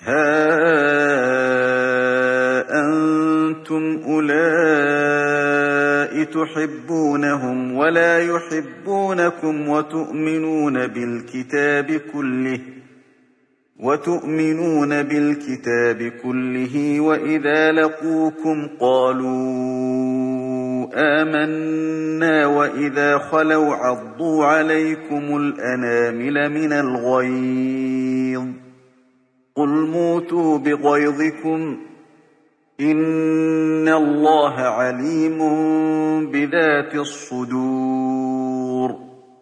ها أنتم أولئك تحبونهم ولا يحبونكم وتؤمنون بالكتاب كله وإذا لقوكم قالوا آمنا وإذا خلوا عضوا عليكم الأنامل من الغيظ قل موتوا بغيظكم إن الله عليم بذات الصدور